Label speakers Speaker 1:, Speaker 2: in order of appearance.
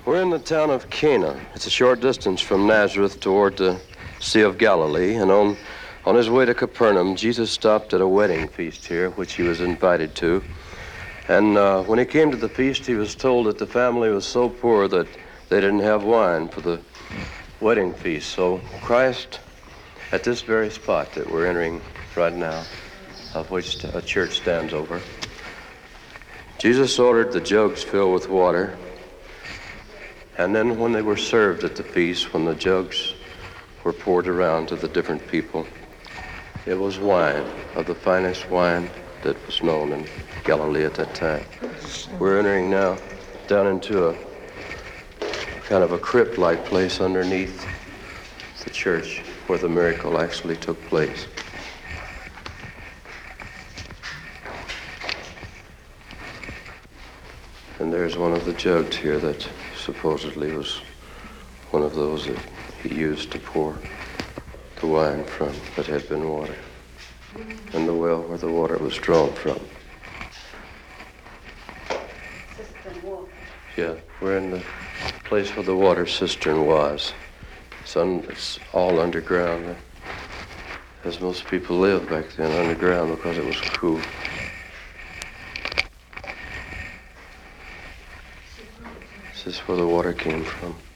Speaker 1: We're in the town of Cana. It's a short distance from Nazareth toward the Sea of Galilee. And on his way to Capernaum, Jesus stopped at a wedding feast here, which he was invited to. And when he came to the feast, he was told that the family was so poor that they didn't have wine for the wedding feast. So Christ, at this very spot that we're entering right now, of which a church stands over, Jesus ordered the jugs filled with water. And then when they were served at the feast, when the jugs were poured around to the different people, it was wine, of the finest wine that was known in Galilee at that time. We're entering now down into a kind of a crypt-like place underneath the church where the miracle actually took place. And there's one of the jugs here that supposedly was one of those that he used to pour the wine from that had been water, and the well where the water was drawn from. Yeah, we're in the place where the water cistern was. It's all underground, as most people lived back then, underground, because it was cool. This is where the water came from.